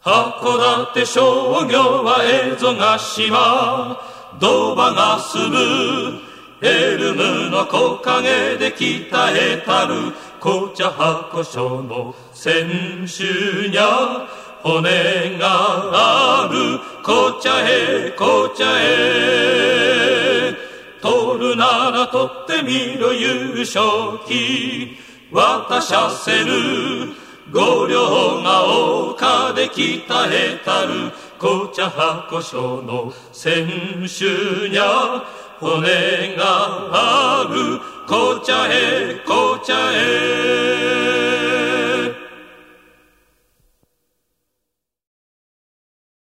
函館商業は蝦夷ヶ島、ドバがすぶエルムの木陰で鍛えたる紅茶箱所の選手にゃ骨がある紅茶へ紅茶へ、取るなら取ってみろ優勝旗渡させる、五両が丘で鍛えたる紅茶箱所の選手にゃ骨がある紅茶へ紅茶へ。